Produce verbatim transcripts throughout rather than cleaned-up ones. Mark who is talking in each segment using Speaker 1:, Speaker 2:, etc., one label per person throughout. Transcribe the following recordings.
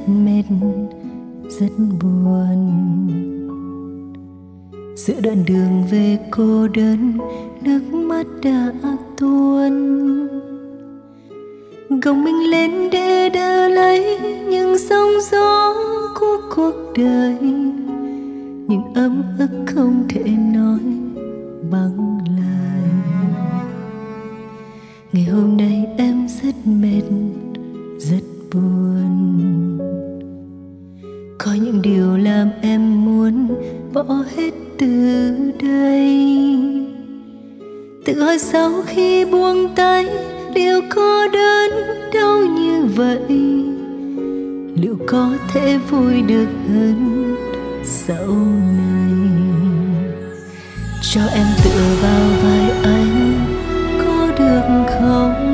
Speaker 1: mệt, rất buồn. Giữa đoạn đường về cô đơn, nước mắt đã tuôn. Gồng mình lên để đỡ lấy những sóng gió của cuộc đời, những ấm ức không thể nói bằng lời. Ngày hôm nay em rất mệt, rất buồn. Có những điều làm em muốn bỏ hết từ đây. Tự hỏi sau khi buông tay, liệu có đớn đau như vậy? Liệu có thể vui được hơn sau này? Cho em tựa vào vai anh, có được không?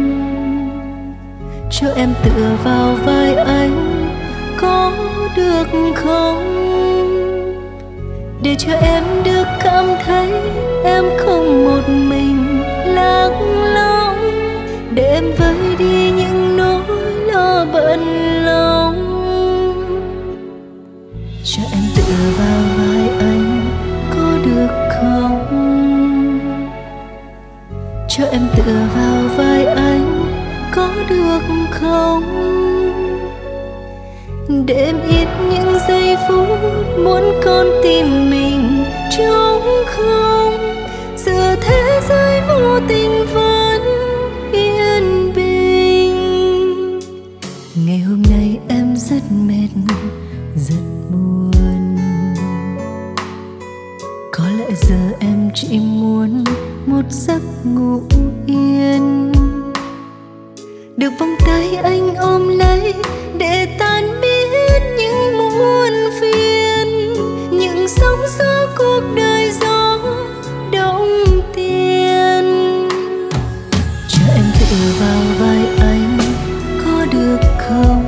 Speaker 1: Cho em tựa vào vai anh, có được không? Để cho em được cảm thấy em không một mình lắng lòng, để em vơi đi những nỗi lo bận lòng. Cho em tựa vào vai anh, có được không? Cho em tựa vào vai anh, có được không? Để em ít những giây phút muốn con tim mình trống không, giữa thế giới vô tình vẫn yên bình. Ngày hôm nay em rất mệt, rất buồn. Có lẽ giờ em chỉ muốn một giấc ngủ yên, được vòng tay anh ôm lấy để tan biến những muôn phiền, những sóng gió cuộc đời gió động tiền. Cho em tựa vào vai anh, có được không?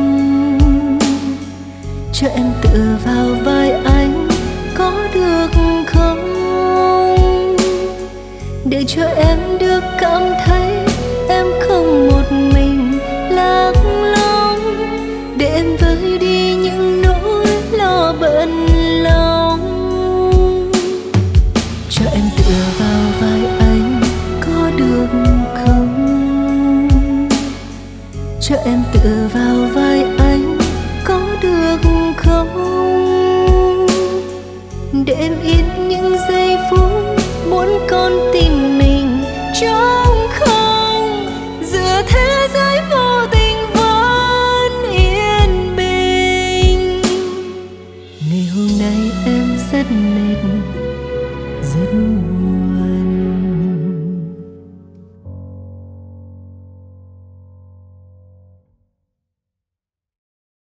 Speaker 1: Cho em tựa vào vai anh, có được không? Để cho em được cảm thấy em không một mình lắng lòng, để em vơi đi những nỗi lo bận lòng. Cho em tựa vào vai anh, có được không? Cho em tựa vào vai anh, có được không? Để em ít những giây phút muốn con tim mình trống không, giữa thế giới vô tình vẫn yên bình. Ngày hôm nay em rất mệt, rất buồn.